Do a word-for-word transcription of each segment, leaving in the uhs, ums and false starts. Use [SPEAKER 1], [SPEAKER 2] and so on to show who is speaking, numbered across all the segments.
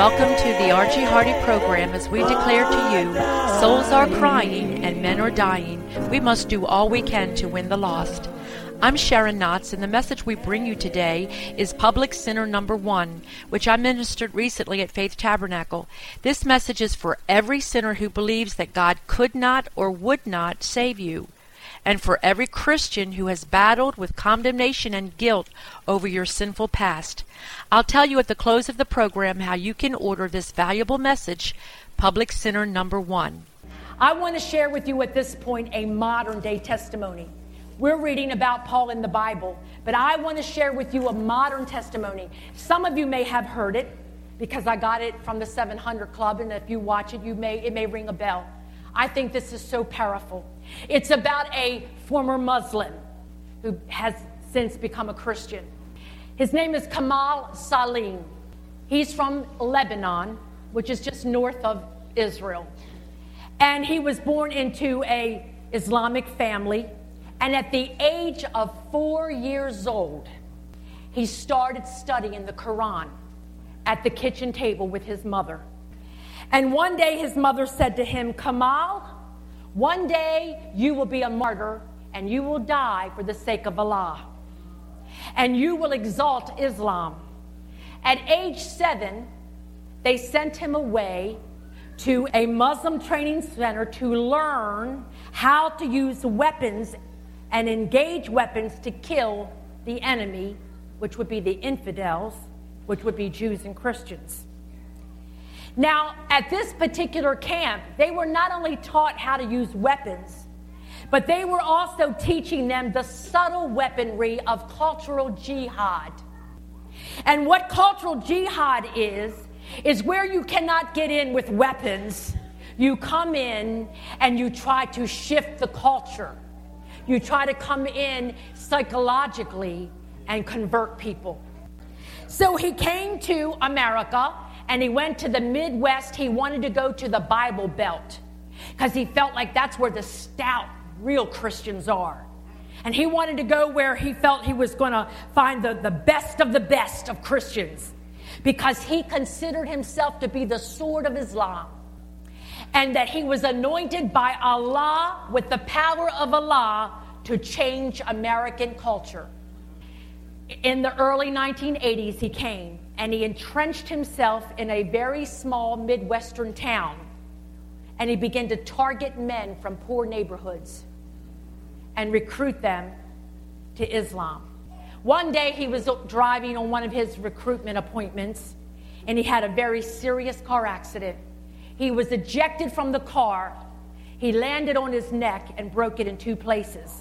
[SPEAKER 1] Welcome to the Archie Hardy program as we declare to you, souls are crying and men are dying. We must do all we can to win the lost. I'm Sharon Knotts, and the message we bring you today is Public Sinner Number One, which I ministered recently at Faith Tabernacle. This message is for every sinner who believes that God could not or would not save you, and for every Christian who has battled with condemnation and guilt over your sinful past. I'll tell you at the close of the program how you can order this valuable message, Public Sinner Number One.
[SPEAKER 2] I want to share with you at this point a modern day testimony. We're reading about Paul in the Bible, but I want to share with you a modern testimony. Some of you may have heard it because I got it from the seven hundred Club, and if you watch it, you may it may ring a bell. I think this is so powerful. It's about a former Muslim who has since become a Christian. His name is Kamal Salim. He's from Lebanon, which is just north of Israel. And he was born into a Islamic family. And at the age of four years old, he started studying the Quran at the kitchen table with his mother. And one day his mother said to him, Kamal, one day you will be a martyr and you will die for the sake of Allah. And you will exalt Islam. At age seven, they sent him away to a Muslim training center to learn how to use weapons and engage weapons to kill the enemy, which would be the infidels, which would be Jews and Christians. Now, at this particular camp, they were not only taught how to use weapons, but they were also teaching them the subtle weaponry of cultural jihad. And what cultural jihad is, is where you cannot get in with weapons. You come in and you try to shift the culture. You try to come in psychologically and convert people. So he came to America and he went to the Midwest. He wanted to go to the Bible Belt because he felt like that's where the stout, real Christians are. And he wanted to go where he felt he was going to find the, the best of the best of Christians because he considered himself to be the sword of Islam and that he was anointed by Allah with the power of Allah to change American culture. In the early nineteen eighties, he came and he entrenched himself in a very small Midwestern town, and he began to target men from poor neighborhoods and recruit them to Islam. One day he was driving on one of his recruitment appointments, and he had a very serious car accident. He was ejected from the car. He landed on his neck and broke it in two places.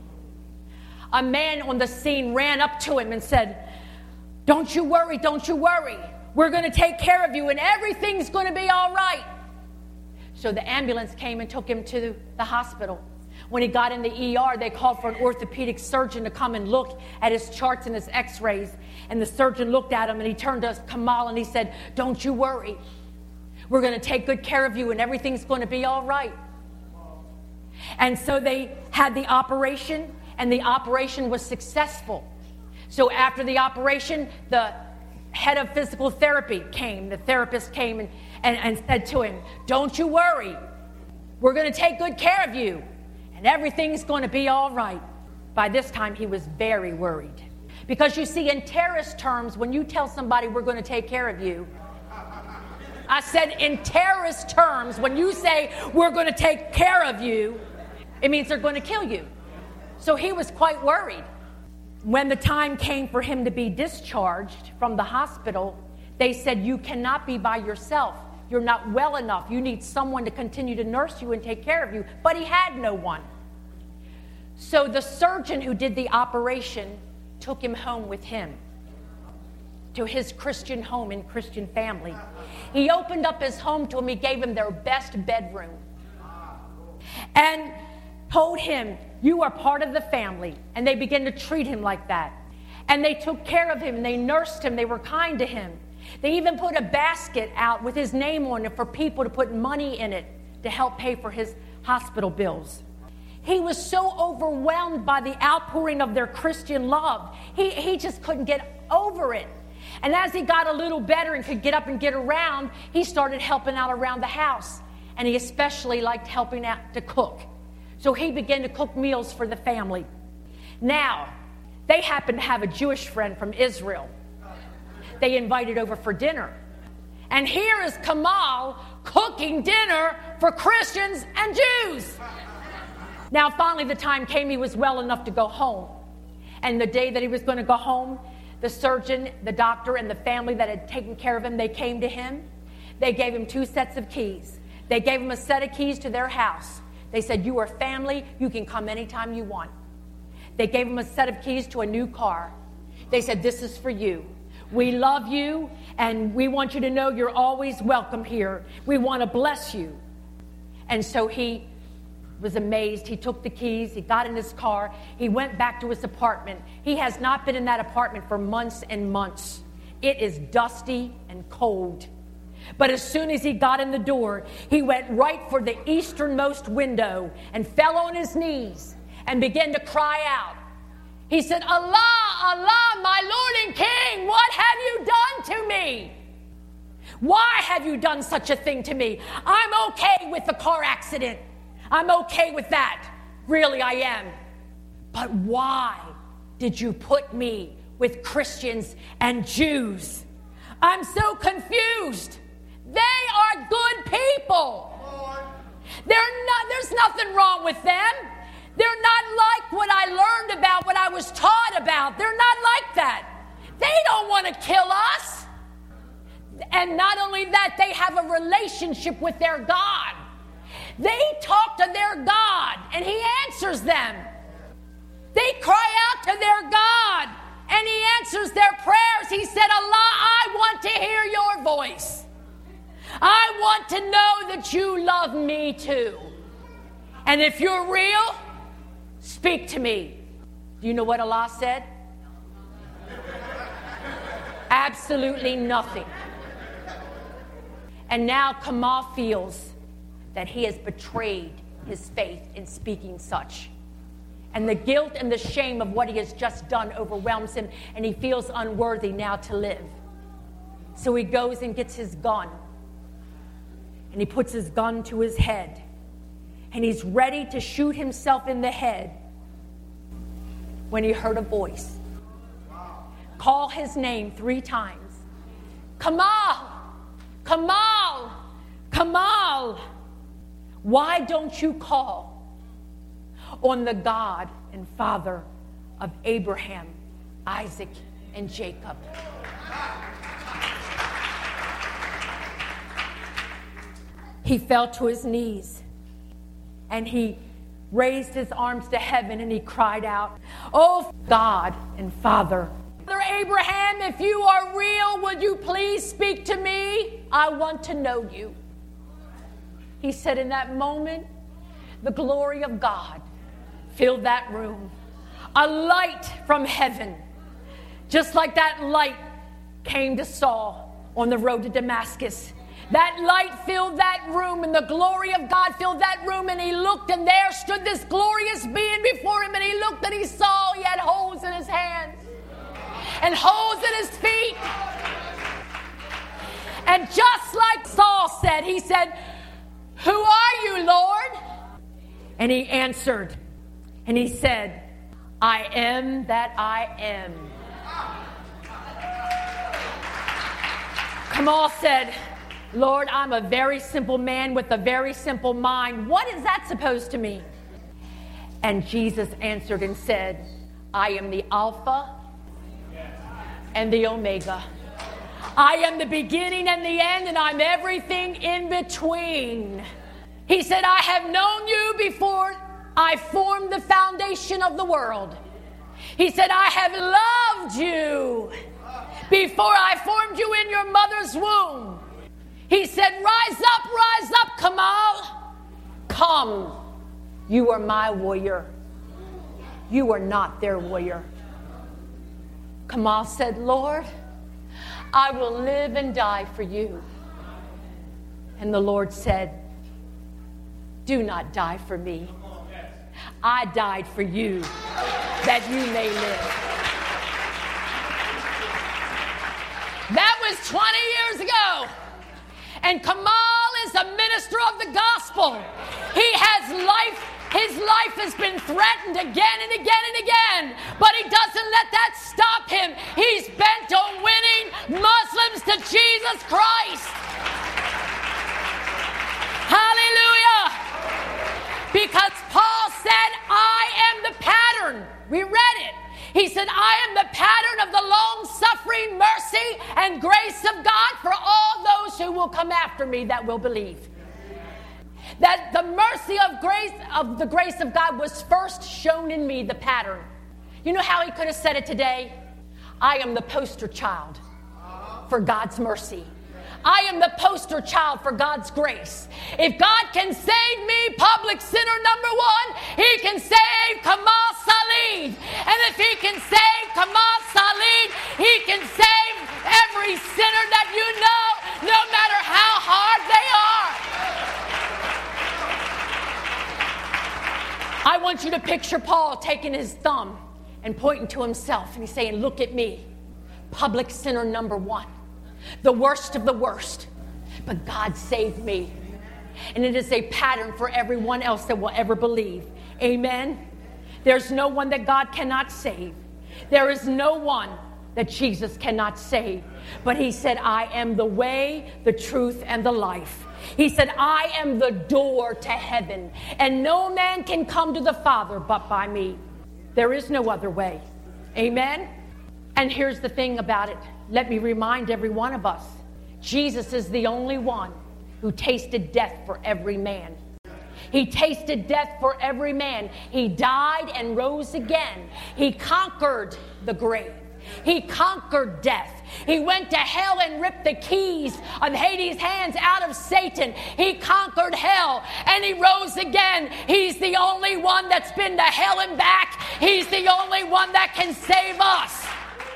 [SPEAKER 2] A man on the scene ran up to him and said, "Don't you worry, don't you worry. We're going to take care of you and everything's going to be all right." So the ambulance came and took him to the hospital. When he got in the E R, they called for an orthopedic surgeon to come and look at his charts and his x-rays. And the surgeon looked at him and he turned to Kamal and he said, "Don't you worry. We're going to take good care of you and everything's going to be all right." And so they had the operation, and the operation was successful. So after the operation, the head of physical therapy came. The therapist came and, and, and said to him, "Don't you worry. We're going to take good care of you, and everything's going to be all right." By this time, he was very worried. Because you see, in terrorist terms, when you tell somebody we're going to take care of you, I said in terrorist terms, when you say we're going to take care of you, it means they're going to kill you. So he was quite worried. When the time came for him to be discharged from the hospital, they said, "You cannot be by yourself. You're not well enough. You need someone to continue to nurse you and take care of you." But he had no one. So the surgeon who did the operation took him home with him to his Christian home and Christian family. He opened up his home to him. He gave him their best bedroom and told him, "You are part of the family." And they began to treat him like that. And they took care of him. They nursed him. They were kind to him. They even put a basket out with his name on it for people to put money in it to help pay for his hospital bills. He was so overwhelmed by the outpouring of their Christian love. He, he just couldn't get over it. And as he got a little better and could get up and get around, he started helping out around the house. And he especially liked helping out to cook. So he began to cook meals for the family. Now, they happened to have a Jewish friend from Israel. They invited over for dinner. And here is Kamal cooking dinner for Christians and Jews. Now, finally, the time came he was well enough to go home. And the day that he was going to go home, the surgeon, the doctor, and the family that had taken care of him, they came to him. They gave him two sets of keys. They gave him a set of keys to their house. They said, you are family. You can come anytime you want. They gave him a set of keys to a new car. They said, this is for you. We love you, and we want you to know you're always welcome here. We want to bless you. And so he was amazed. He took the keys. He got in his car. He went back to his apartment. He has not been in that apartment for months and months. It is dusty and cold. But as soon as he got in the door, he went right for the easternmost window and fell on his knees and began to cry out. He said, Allah, Allah, my Lord and King, what have you done to me? Why have you done such a thing to me? I'm okay with the car accident. I'm okay with that. Really, I am. But why did you put me with Christians and Jews? I'm so confused. They are good people. They're not, there's nothing wrong with them. They're not like what I learned about, what I was taught about. They're not like that. They don't want to kill us. And not only that, they have a relationship with their God. They talk to their God, and he answers them. They cry out to their God, and he answers their prayers. He said, Allah, I want to hear your voice. I want to know that you love me too. And if you're real, speak to me. Do you know what Allah said? Absolutely nothing. And now Kamal feels that he has betrayed his faith in speaking such. And the guilt and the shame of what he has just done overwhelms him, and he feels unworthy now to live. So he goes and gets his gun. And he puts his gun to his head. And he's ready to shoot himself in the head when he heard a voice call his name three times. Kamal! Kamal! Kamal! Why don't you call on the God and Father of Abraham, Isaac, and Jacob? He fell to his knees and he raised his arms to heaven and he cried out, oh God and Father, Father Abraham, if you are real, would you please speak to me? I want to know you. He said in that moment, the glory of God filled that room. A light from heaven, just like that light came to Saul on the road to Damascus. That light filled that room, and the glory of God filled that room, and he looked, and there stood this glorious being before him, and he looked and he saw he had holes in his hands and holes in his feet. And just like Saul said, he said, who are you, Lord? And he answered, and he said, I am that I am. Kamal said, Lord, I'm a very simple man with a very simple mind. What is that supposed to mean? And Jesus answered and said, I am the Alpha and the Omega. I am the beginning and the end, and I'm everything in between. He said, I have known you before I formed the foundation of the world. He said, I have loved you before I formed you in your mother's womb. He said, rise up, rise up, Kamal. Come. You are my warrior. You are not their warrior. Kamal said, Lord, I will live and die for you. And the Lord said, do not die for me. I died for you, that you may live. was twenty years ago. And Kamal is a minister of the gospel. He has life. His life has been threatened again and again and again. But he doesn't let that stop him. He's bent on winning Muslims to Jesus Christ. Hallelujah. Because Paul said, I am the pattern. We read it. He said, I am the pattern of the long-suffering mercy and grace of God for all those who will come after me that will believe. That the mercy of grace, of the grace of God was first shown in me, the pattern. You know how he could have said it today? I am the poster child for God's mercy. I am the poster child for God's grace. If God can save me, public sinner number one, he can save Kamal Salid. And if he can save Kamal Salid, he can save every sinner that you know, no matter how hard they are. I want you to picture Paul taking his thumb and pointing to himself, and he's saying, look at me, public sinner number one. The worst of the worst. But God saved me. And it is a pattern for everyone else that will ever believe. Amen? There's no one that God cannot save. There is no one that Jesus cannot save. But he said, I am the way, the truth, and the life. He said, I am the door to heaven. And no man can come to the Father but by me. There is no other way. Amen? And here's the thing about it. Let me remind every one of us, Jesus is the only one who tasted death for every man. He tasted death for every man. He died and rose again. He conquered the grave. He conquered death. He went to hell and ripped the keys of Hades' hands out of Satan. He conquered hell and he rose again. He's the only one that's been to hell and back. He's the only one that can save us.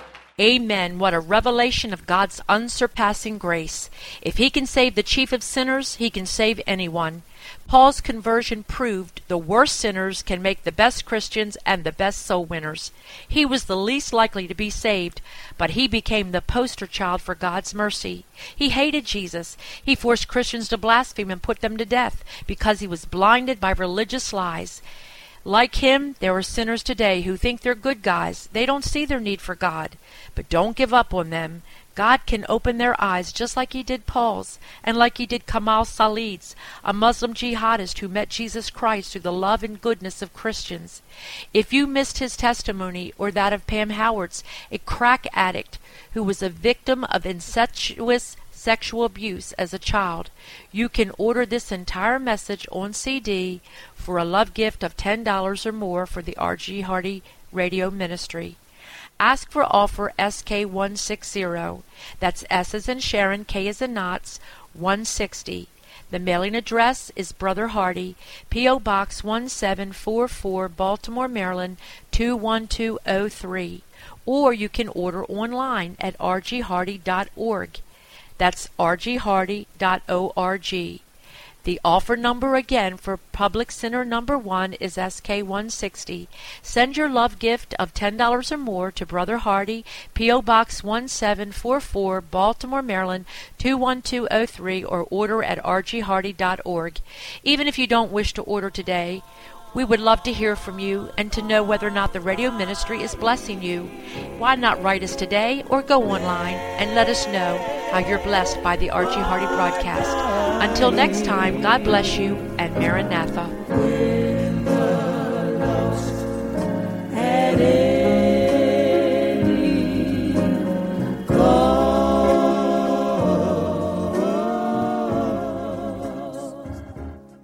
[SPEAKER 1] Amen. What a revelation of God's unsurpassing grace. If he can save the chief of sinners, he can save anyone. Paul's conversion proved the worst sinners can make the best Christians and the best soul winners. He was the least likely to be saved, but he became the poster child for God's mercy. He hated Jesus. He forced Christians to blaspheme and put them to death because he was blinded by religious lies. Like him, there are sinners today who think they're good guys. They don't see their need for God. But don't give up on them. God can open their eyes just like he did Paul's, and like he did Kamal Salid's, a Muslim jihadist who met Jesus Christ through the love and goodness of Christians. If you missed his testimony, or that of Pam Howard's, a crack addict who was a victim of incestuous sexual abuse as a child, you can order this entire message on C D for a love gift of ten dollars or more for the R G Hardy Radio Ministry. Ask for offer S K one sixty. That's S as in Sharon, K as in Knots, one sixty. The mailing address is Brother Hardy, P O Box one seven four four, Baltimore, Maryland, two one two oh three. Or you can order online at r g hardy dot org. That's r g hardy dot org. The offer number again for public sinner number one is S K one sixty. Send your love gift of ten dollars or more to Brother Hardy, P O Box one seven four four, Baltimore, Maryland, two one two oh three, or order at r g hardy dot org. Even if you don't wish to order today, we would love to hear from you and to know whether or not the radio ministry is blessing you. Why not write us today or go online and let us know how you're blessed by the R G Hardy broadcast. Until next time, God bless you and Maranatha.